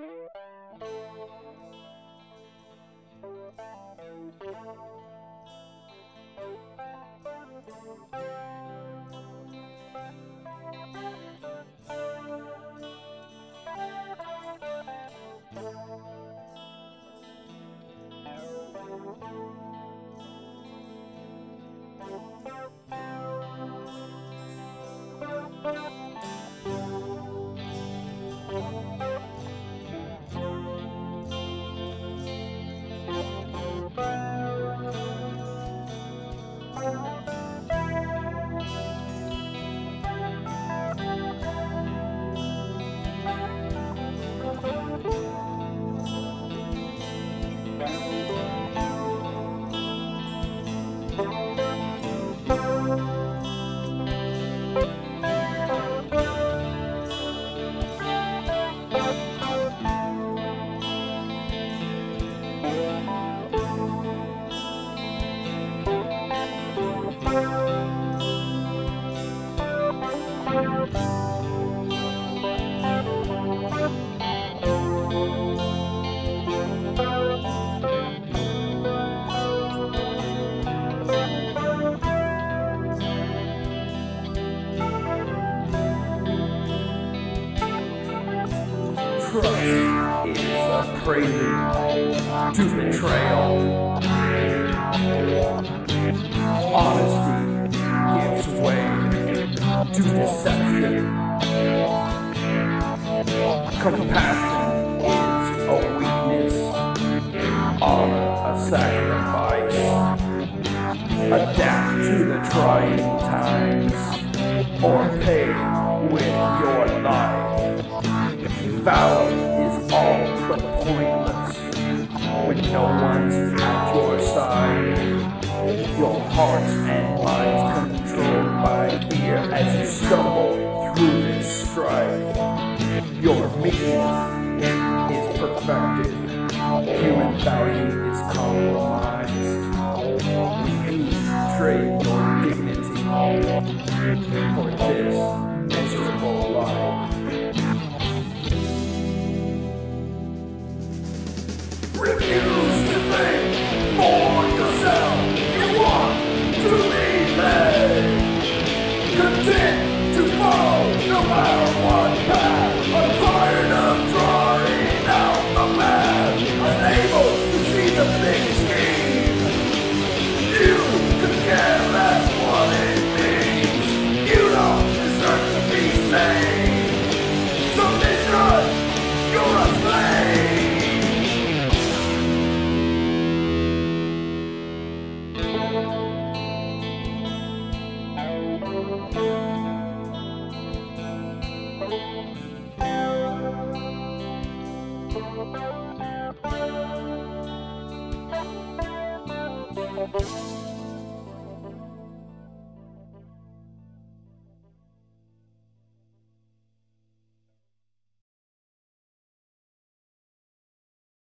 Trust is a prelude to betrayal. Honesty gives way to deception. Compassion is a weakness, honor a sacrifice. Adapt to the trying times, or pay with your life. Valor is all but pointless when no one's at your side. Your hearts and minds controlled by fear as you stumble through this strife. Your meekness is perfected, human value is compromised. You trade your dignity for this